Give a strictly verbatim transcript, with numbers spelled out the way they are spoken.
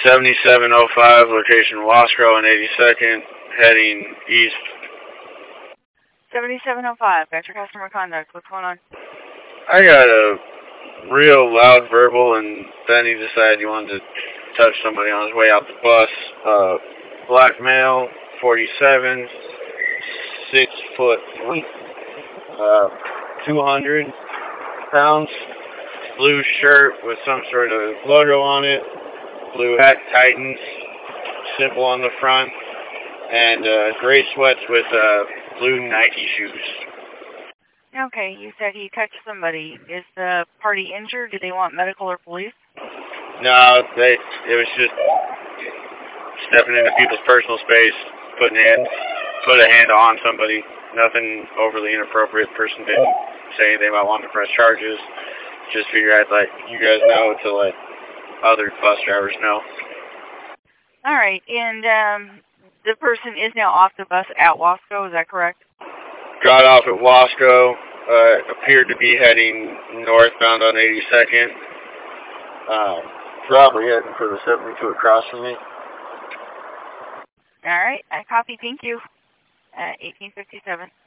seventy-seven oh five, location Wasco and eighty-second, heading east. seventy-seven oh five, got your customer contact. What's going on? I got a real loud verbal, and then he decided he wanted to touch somebody on his way out the bus. Uh, black male, forty-seven, six foot, uh, two hundred pounds, blue shirt with some sort of logo on it, blue hat, Titans, simple on the front, and uh, gray sweats with uh, blue Nike shoes. Okay, you said he touched somebody. Is the party injured? Do they want medical or police? No, they, it was just stepping into people's personal space, putting a hand, put a hand on somebody. Nothing overly inappropriate. Person didn't say anything about wanting to press charges. Just figure I'd let you guys know to let other bus drivers know. All right, and um, the person is now off the bus at Wasco, is that correct? Got off at Wasco, uh, appeared to be heading northbound on eighty-second. Um, probably heading for the seventy-two across from me. All right, I copy. Thank you. Uh, eighteen fifty-seven.